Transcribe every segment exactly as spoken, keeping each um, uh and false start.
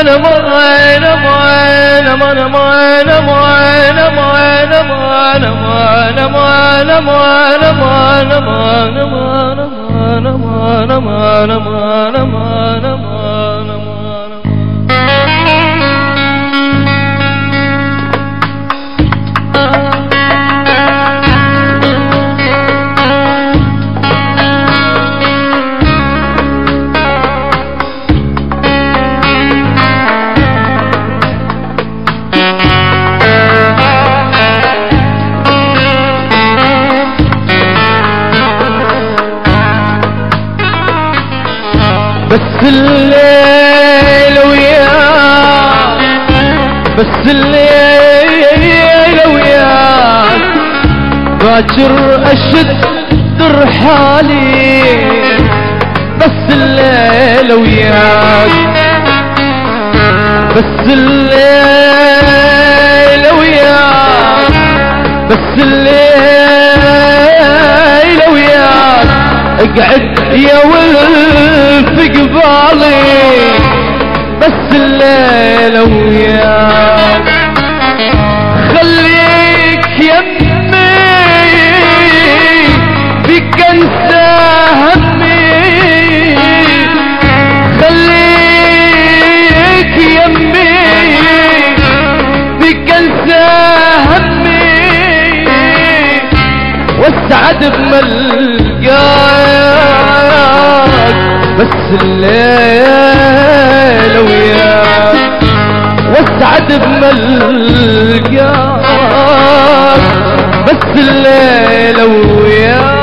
بس الليل وياك، بس الليل وياك، باكر اشد رحالي. بس الليل وياك، بس الليل وياك، بس الليل وياك، اقعد يا ولف قبالي. بس الليل وياك، خليك يمي بك انسى همي. خليك يمي بك انسى همي، واسعد بملقاك. بس الليل وياك، واسعد بملقاك. بس الليل وياك.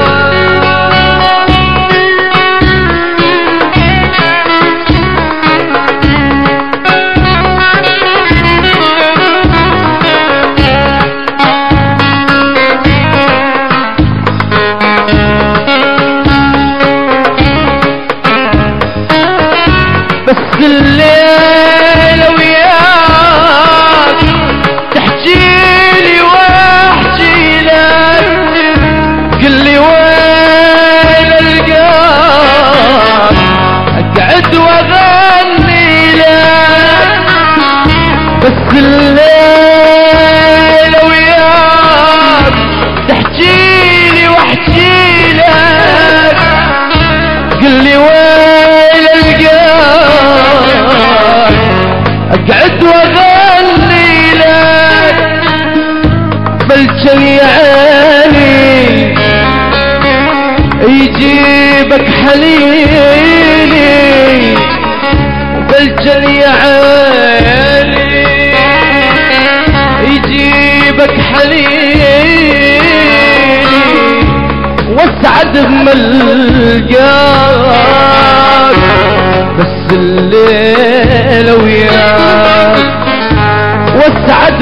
بس الليل وياك، تحجيلي واحجي لك، قلي وين القاك، اقعد واغني لك. بس الليل وياك، تحجيلي واحجي لك، قلي وين القاك، اقعد واغني لك. بلجن يا عيني يجيبك حنيني. بلجن يا عيني يجيبك حنيني، واسعد بملقاك. بس الليل وياك، واسعد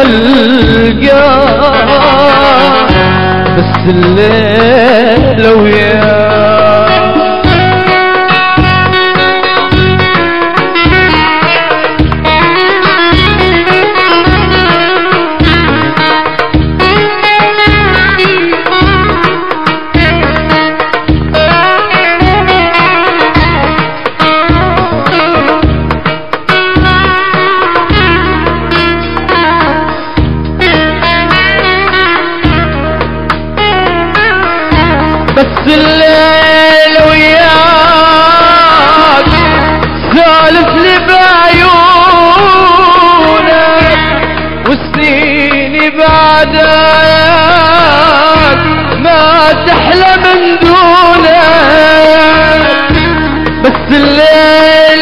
بملقاك. بس الليل وياك. بس الليل وياك، سالف لي بعيونك، وسنيني بعدك ما تحلى من دونك. بس الليل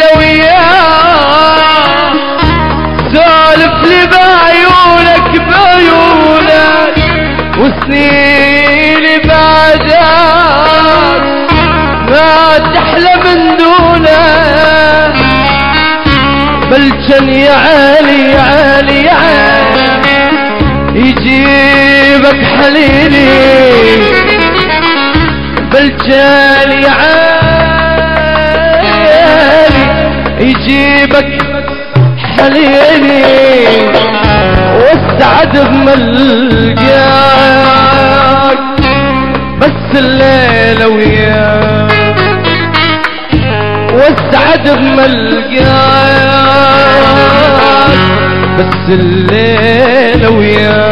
وياك، سالف لي بعيونك بعيونك، وسنيني بعدك ما تحلى من دونه. بلجن يا عالي يا عالي يا عالي يجيبك حنيني. بلجن يا عالي يجيبك حنيني، واسعد بملقاك. بس الليل وياك، واسعد بملقاك. بس الليلة وياك